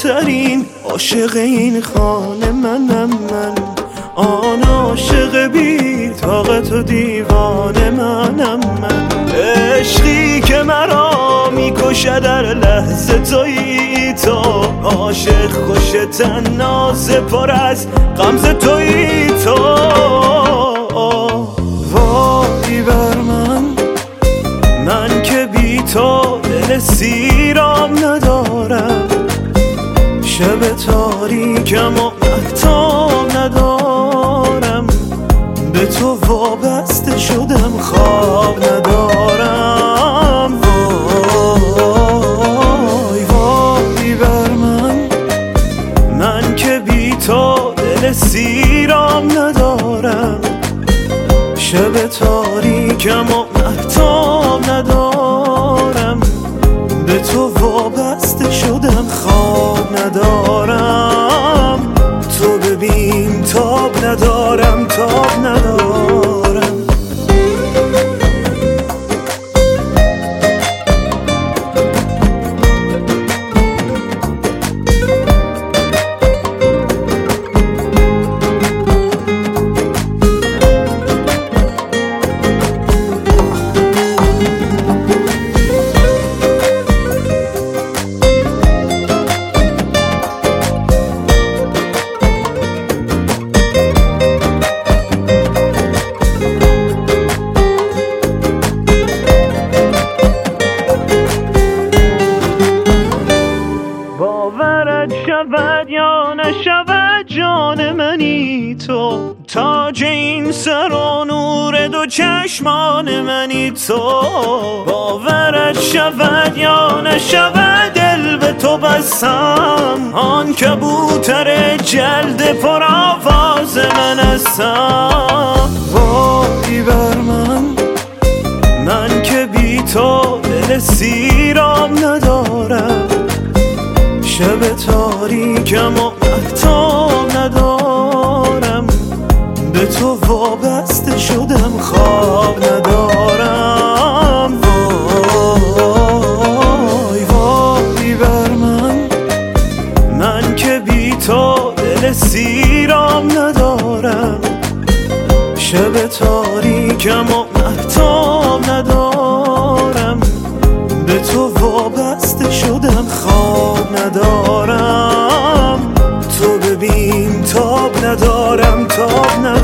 ترین عاشق این خانه منم من، آن عاشق بی طاقت و دیوانه منم من. عشقی که مرا میکشه در لحظه تویی تو، عاشق خوش تنازه پر از غمزه تویی تو. وای بر من که بی تو دل سیرام ندارم، شب تاریکم و مهتاب ندارم، به تو وابسته شدم خواب ندارم. وای وای بر من که بی تو دل سیرام ندارم، شب تاریکم و مهتاب ندارم، به تو وابسته شدم خواب ندارم. تو ببین تاب ندارم، تاب ندارم. باورت شود یا نشود جان منی تو، تاج این سر و نور دو چشمان منی تو. باورت شود یا نشود دل به تو بستم، آن کبوتر جلد پر آواز من هستم. وای بر من که بی تو دل سیرام ندارم، شب تاریکم و مهتاب ندارم، به تو وابسته شدم خواب ندارم. وای وای بر من که بی تو دل سیرام ندارم، شب تاریکم و مهتاب ندارم، به تو وابسته شدم خواب ندارم. تو ببین تاب ندارم، تاب ندارم.